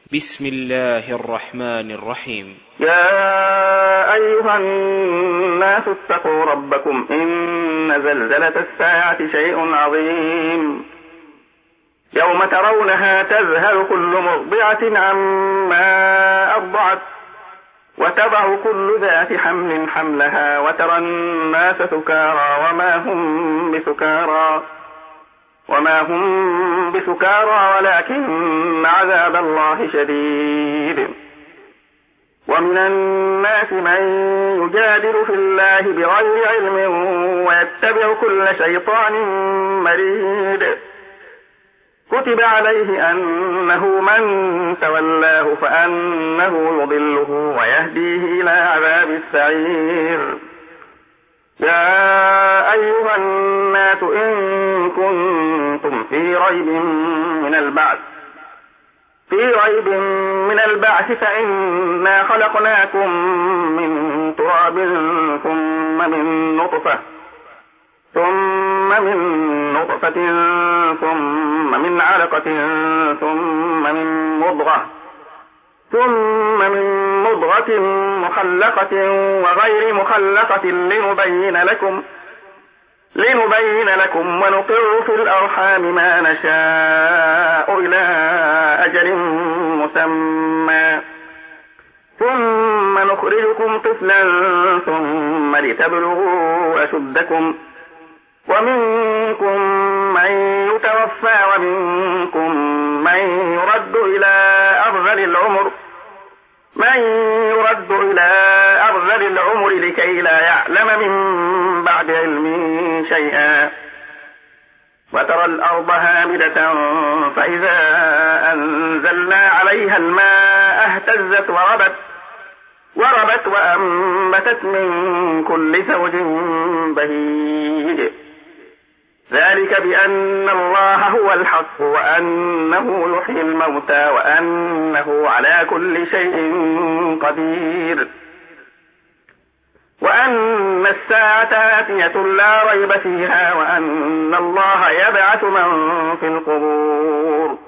بسم الله الرحمن الرحيم. يا أيها الناس اتقوا ربكم إن زلزلة الساعة شيء عظيم يوم ترونها تذهل كل مرضعة عما أرضعت وتضع كل ذات حمل حملها وترى الناس سكارى وما هم بسكارى ولكن عذاب الله شديد. ومن الناس من يجادل في الله بغير علم ويتبع كل شيطان مريد. كتب عليه أنه من تولاه فأنه يضله ويهديه إلى عذاب السعير. يا أيها الناس إن كنتم في ريب من البعث فإنا خلقناكم من تراب ثم من نطفة ثم من علقة ثم من مضغة مخلقة وغير مخلقة لنبين لكم ونقر في الأرحام ما نشاء إلى أجل مسمى ثم نخرجكم طفلا ثم لتبلغوا أشدكم ومنكم من يتوفى ومنكم من يرد إلى أرذل العمر لكي لا يعلم من بعد علم شيئا. وترى الأرض هامدة فإذا أنزلنا عليها الماء اهتزت وربت وأنبتت من كل زوج بهيج. ذلك بأن الله هو الحق وأنه يحيي الموتى وأنه على كل شيء قدير وأن الساعة آتية لا ريب فيها وأن الله يبعث من في القبور.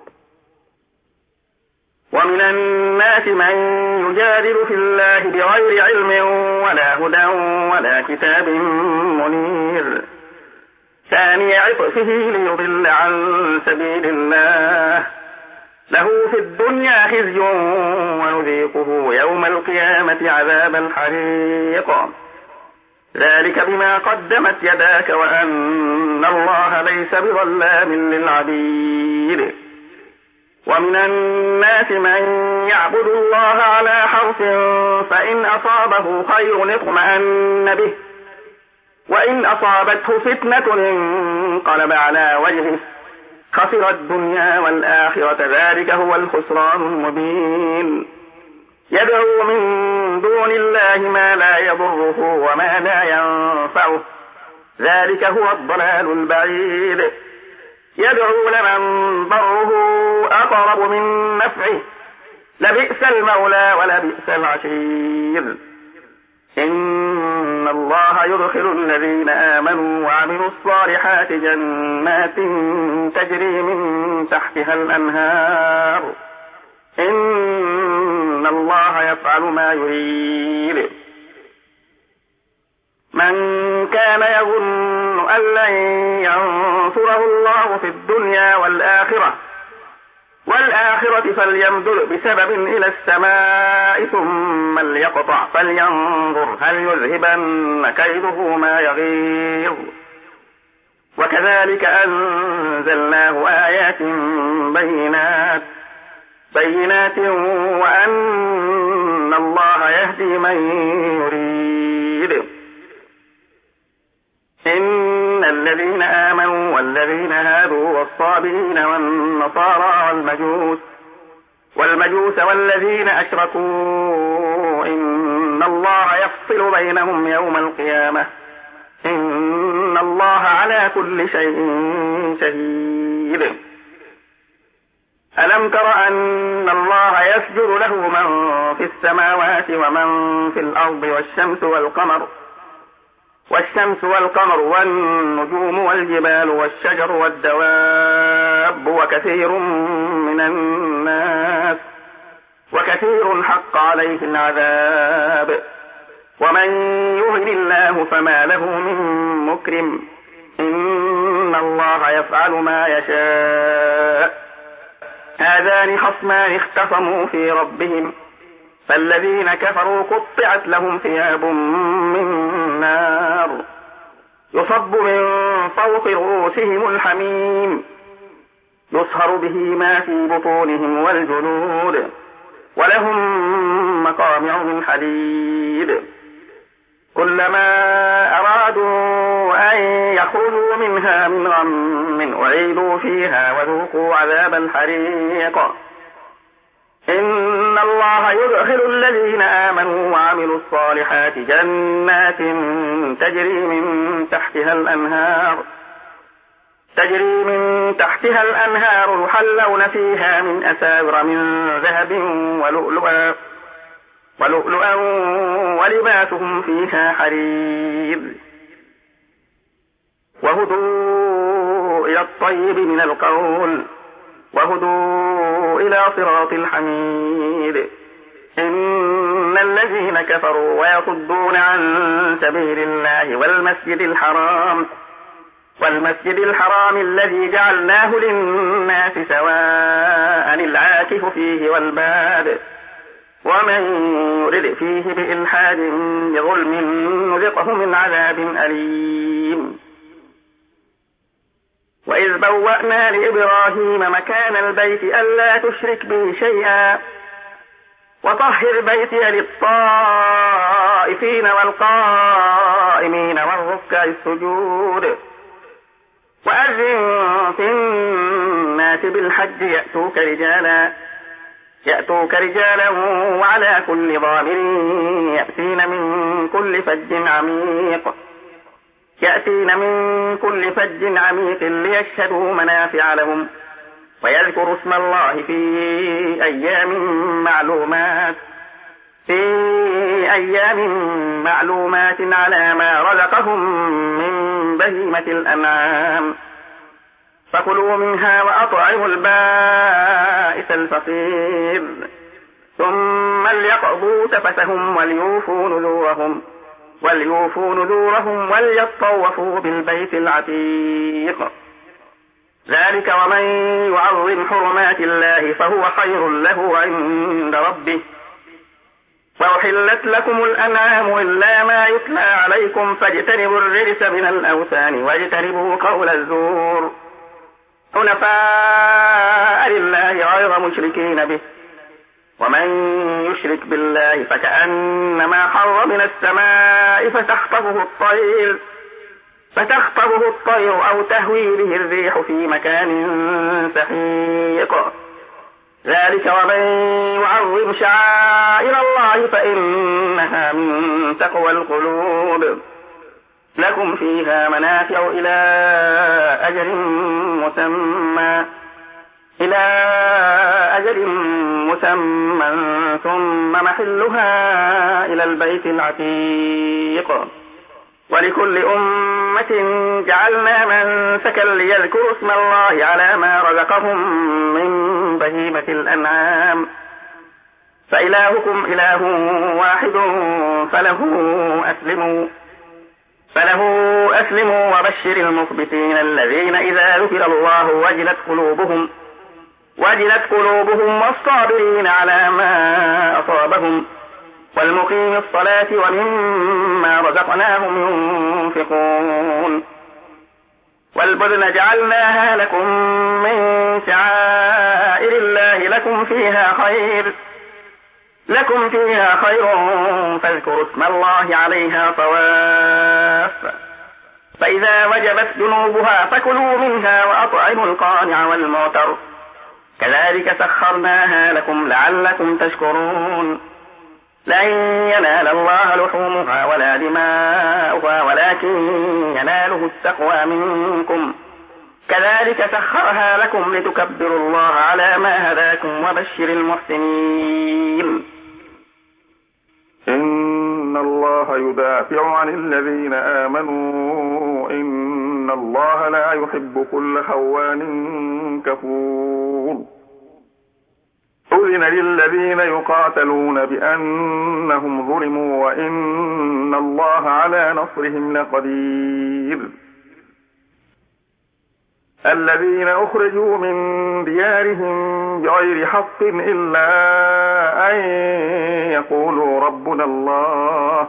ومن الناس من يجادل في الله بغير علم ولا هدى ولا كتاب منير ثاني عطفه ليضل عن سبيل الله له في الدنيا خزي ونذيقه يوم القيامة عذاب الحريق. ذلك بما قدمت يداك وأن الله ليس بظلام للعبيد. ومن الناس من يعبد الله على حرف فإن أصابه خير اطمأن به وإن أصابته فتنة انقلب على وجهه خسر الدنيا والآخرة ذلك هو الخسران المبين. يدعو من دون الله ما لا يضره وما لا ينفعه ذلك هو الضلال البعيد. يدعو لمن ضره أقرب من نفعه لبئس المولى ولبئس العشير. إن الله يدخل الذين آمنوا وعملوا الصالحات جنات تجري من تحتها الأنهار إن الله يفعل ما يريد. من كان يظن أن لن ينصره الله في الدنيا والآخرة فليمدد بسبب إلى السماء ثم ليقطع فلينظر هل يذهبن كيده ما يغيظ. وكذلك أنزلناه آيات بينات وأن الله يهدي من يريد. إن الذين آمنوا والذين هادوا والصابئين والنصارى والمجوس والذين أشركوا إن الله يفصل بينهم يوم القيامة إن الله على كل شيء شهيد. ألم تر أن الله يسجد له من في السماوات ومن في الأرض والشمس والقمر والنجوم والجبال والشجر والدواب وكثير من الناس كثير حق عليه العذاب ومن يهن الله فما له من مكرم إن الله يفعل ما يشاء هذان خصمان اختصموا في ربهم فالذين كفروا قطعت لهم ثياب من نار يصب من فوق رؤوسهم الحميم يصهر به ما في بطونهم والجلود ولهم مقامع من حديد كلما أرادوا أن يخرجوا منها من غم أعيدوا فيها وذوقوا عذاب الحريق إن الله يدخل الذين آمنوا وعملوا الصالحات جنات تجري من تحتها الأنهار يحلون فيها من أساور من ذهب ولؤلؤا ولباسهم فيها حرير وهدوا إلى الطيب من القول وهدوا إلى صراط الحميد إن الذين كفروا ويصدون عن سبيل الله والمسجد الحرام الذي جعلناه للناس سواء العاكف فيه والباد ومن يرد فيه بإلحاد بظلم نذقه من عذاب أليم وإذ بوأنا لإبراهيم مكان البيت ألا تشرك به شيئا وطهر بيتي للطائفين والقائمين والركع السجود وأذن في الناس بالحج يأتوك رجالا وعلى كل ضامر يأتين من كل فج عميق ليشهدوا منافع لهم ويذكروا اسم الله في أيام معلومات على ما رزقهم من بهيمة الأنعام فكلوا منها وأطعموا البائس الفقير ثم ليقضوا تفثهم وليوفوا نذورهم وليطوفوا بالبيت العتيق ذلك ومن يعظم حرمات الله فهو خير له عند ربه وأحلت لكم الأنعام إلا ما يتلى عليكم فاجتنبوا الرجس من الأوثان واجتنبوا قول الزور حنفاء لله غير مشركين به ومن يشرك بالله فكأنما خر من السماء فتخطفه الطير أو تهوي به الريح في مكان سحيق ذلك ومن يعظم شعائر الله فإنها من تقوى القلوب لكم فيها منافع إلى أجل مسمى ثم محلها إلى البيت العتيق ولكل أمة جعلنا منسكا ليذكروا اسم الله على ما رزقهم من بهيمة الأنعام فإلهكم إله واحد فله أسلموا وبشر المخبتين الذين إذا ذكر الله وجلت قلوبهم والصابرين على ما أصابهم والمقيم الصلاة ومما رزقناهم ينفقون والبدن جعلناها لكم من شعائر الله لكم فيها خير فاذكروا اسم الله عليها صواف فإذا وجبت جنوبها فكلوا منها وأطعموا القانع والمعتر كذلك سخرناها لكم لعلكم تشكرون لن ينال الله لحومها ولا دماؤها ولكن يناله التقوى منكم كذلك سخرها لكم لتكبروا الله على ما هداكم وبشر المحسنين إن الله يدافع عن الذين آمنوا إن الله لا يحب كل خوان كفور أذن للذين يقاتلون بأنهم ظلموا وإن الله على نصرهم لقدير. الذين أخرجوا من ديارهم بغير حق إلا أن يقولوا ربنا الله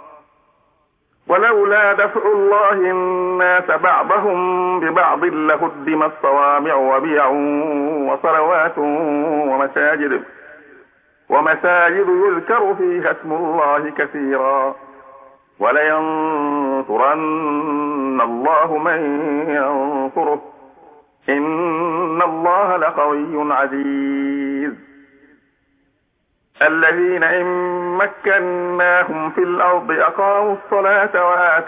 ولولا دفع الله الناس بعضهم ببعض لهدمت صوامع وبيع وصلوات ومساجد يذكر فيها اسم الله كثيرا ولينصرن الله من ينصره إن الله لقوي عزيز. الذين إن مكناهم في الأرض أقاموا الصلاة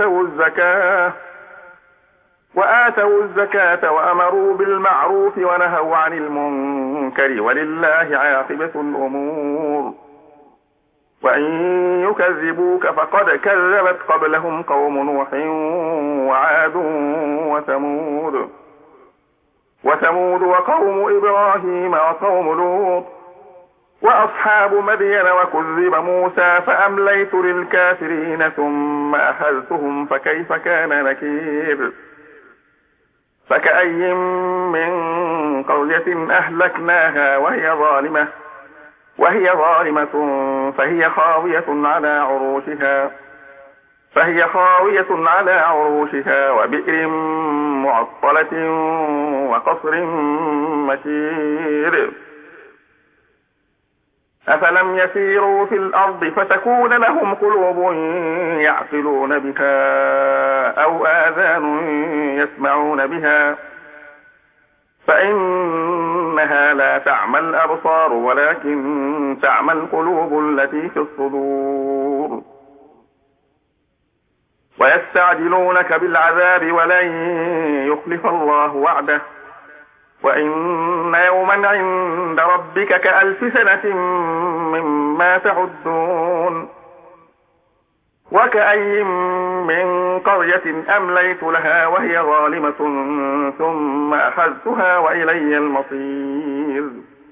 وآتوا الزكاة وأمروا بالمعروف ونهوا عن المنكر ولله عاقبة الأمور. وإن يكذبوك فقد كذبت قبلهم قوم نوح وعاد وثمود وقوم إبراهيم وقوم لوط وأصحاب مدين وكذب موسى فأمليت للكافرين ثم أخذتهم فكيف كان نكير. فكأي من قرية أهلكناها وهي ظالمة فهي خاوية على عروشها وبئر معطلة وقصر مشيد. أفلم يسيروا في الأرض فتكون لهم قلوب يعقلون بها أو آذان يسمعون بها فإنها لا تعمى الأبصار ولكن تعمى القلوب التي في الصدور. ويستعجلونك بالعذاب ولن يخلف الله وعده وإن يوما عند ربك كألف سنة مما تعدون. وكأي من قرية أمليت لها وهي ظالمة ثم أخذتها وإلي المصير.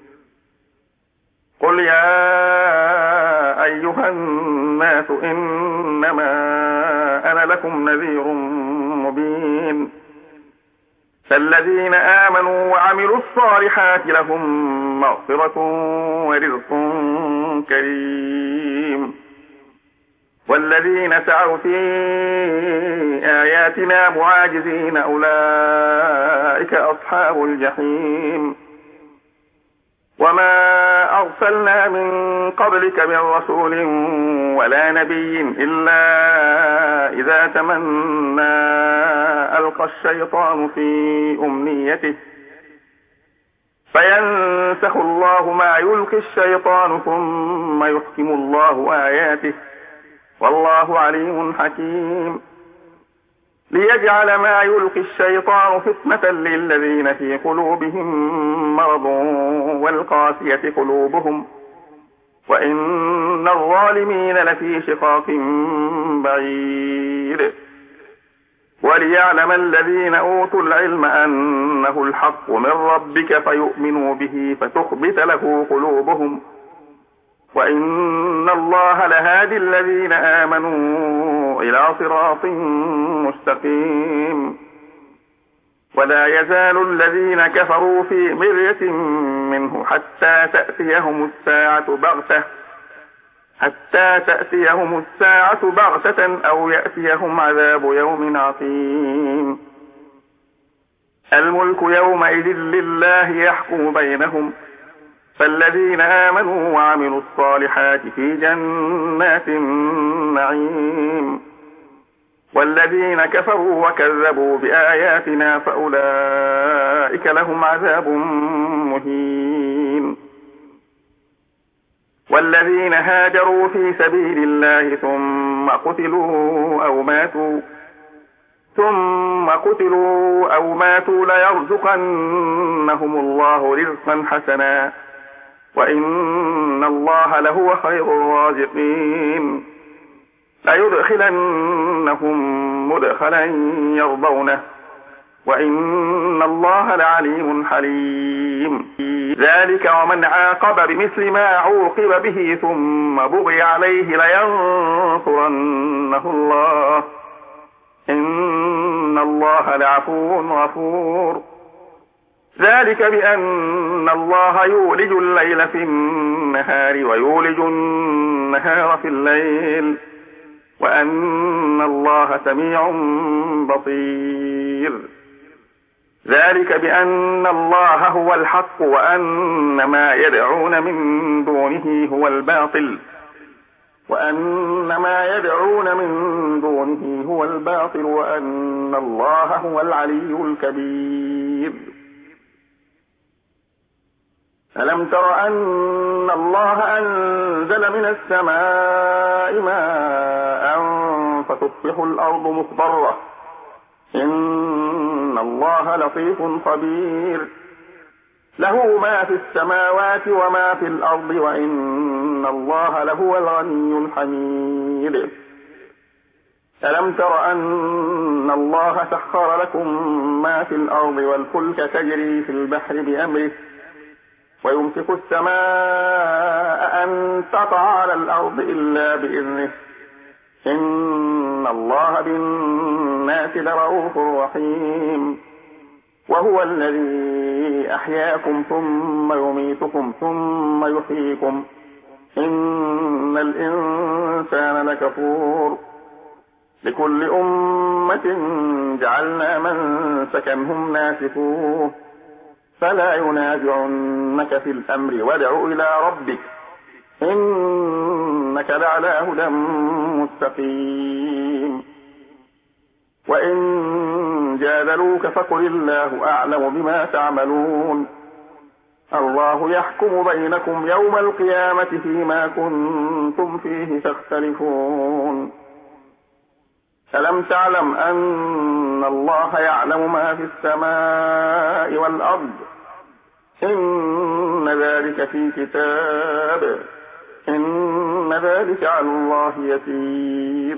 قل يا أيها الناس إنما أنا لكم نذير مبين. فالذين آمنوا وعملوا الصالحات لهم مغفرة ورزق كريم. والذين سعوا في آياتنا معاجزين أولئك أصحاب الجحيم. وما أرسلنا من قبلك من رسول ولا نبي إلا إذا تمنى ألقى الشيطان في أمنيته فينسخ الله ما يلقي الشيطان ثم يحكم الله آياته والله عليم حكيم. ليجعل ما يلقي الشيطان فتنة للذين في قلوبهم مرض والقاسية قلوبهم وإن الظالمين لفي شقاق بعيد. وليعلم الذين أوتوا العلم أنه الحق من ربك فيؤمنوا به فتخبت له قلوبهم وإن الله لهادي الذين آمنوا إلى صراط مستقيم. ولا يزال الذين كفروا في مرية منه حتى تأتيهم الساعة بغتة أو يأتيهم عذاب يوم عقيم. الملك يومئذ لله يحكم بينهم فالذين آمنوا وعملوا الصالحات في جنات النعيم والذين كفروا وكذبوا بآياتنا فأولئك لهم عذاب مهين. والذين هاجروا في سبيل الله ثم قتلوا أو ماتوا ليرزقنهم الله رزقا حسنا وإن الله لهو خير الرازقين. ليدخلنهم مدخلا يرضونه وإن الله لعليم حليم. ذلك ومن عاقب بمثل ما عوقب به ثم بغي عليه لينصرنه الله إن الله لعفو غفور. ذلك بأن الله يولج الليل في النهار ويولج النهار في الليل وأن الله سميع بصير. ذلك بأن الله هو الحق وأن ما يدعون من دونه هو الباطل وأن الله هو العلي الكبير. ألم تر أن الله أنزل من السماء ماء فتصبح الأرض مخضرة إن الله لطيف خبير. له ما في السماوات وما في الأرض وإن الله لهو الغني الحميد. ألم تر أن الله سخر لكم ما في الأرض والفلك تجري في البحر بأمره ويمسك السماء أن تقع على الأرض إلا بإذنه إن الله بالناس لرؤوف رحيم. وهو الذي أحياكم ثم يميتكم ثم يحييكم إن الإنسان لكفور. لكل أمة جعلنا منسكا هم ناسكوه فلا ينازعنك في الأمر وادع إلى ربك إنك لعلى هدى مستقيم. وإن جادلوك فقل الله أعلم بما تعملون الله يحكم بينكم يوم القيامة فيما كنتم فيه تختلفون. ألم تعلم أن الله يعلم ما في السماء والأرض إن ذلك في كتاب إن ذلك على الله يسير.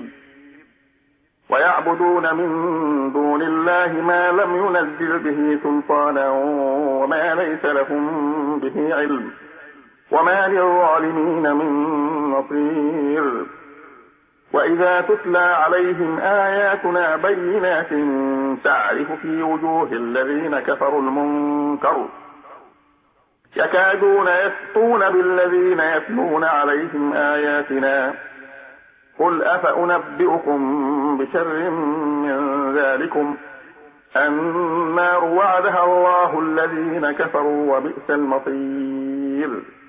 ويعبدون من دون الله ما لم ينزل به سلطانا وما ليس لهم به علم وما للظالمين من نصير. وإذا تتلى عليهم آياتنا بينات تعرف في وجوه الذين كفروا المنكر يكادون يسطون بالذين يتلون عليهم آياتنا قل أفأنبئكم بشر من ذلكم النار وعدها الله الذين كفروا وبئس المصير.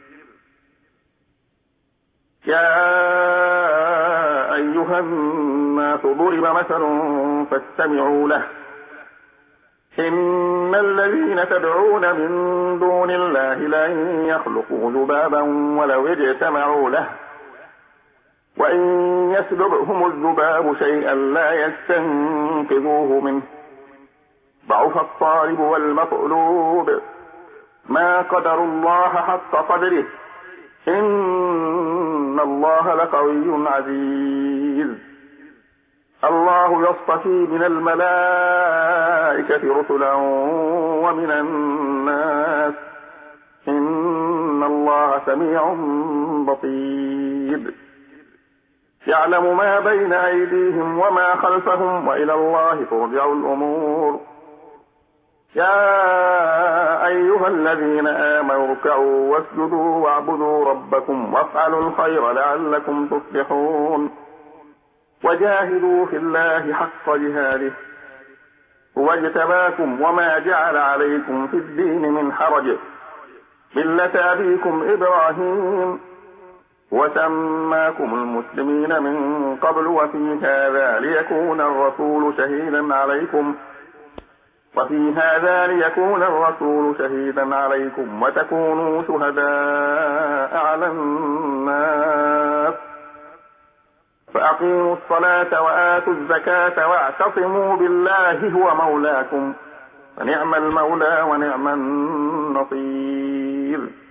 يا أيها الناس ضرب مثل فاستمعوا له إن الذين تدعون من دون الله لن يخلقوا ذبابا ولو اجتمعوا له وإن يسلبهم الذباب شيئا لا يستنقذوه منه ضعف الطالب والمطلوب ما قدروا الله حق قدره إن الله لقوي عزيز. الله يصطفي من الملائكة رسلا ومن الناس إن الله سميع بصير. يعلم ما بين أيديهم وما خلفهم وإلى الله ترجع الأمور. يا أيها الذين آمنوا اركعوا واسجدوا واعبدوا ربكم وافعلوا الخير لعلكم تفلحون. وجاهدوا في الله حق جهاده هو اجتباكم وما جعل عليكم في الدين من حرج ملة أبيكم إبراهيم وسماكم المسلمين من قبل وفي هذا ليكون الرسول شهيدا عليكم وتكونوا شهداء على الناس فأقيموا الصلاة وآتوا الزكاة واعتصموا بالله هو مولاكم فنعم المولى ونعم النصير.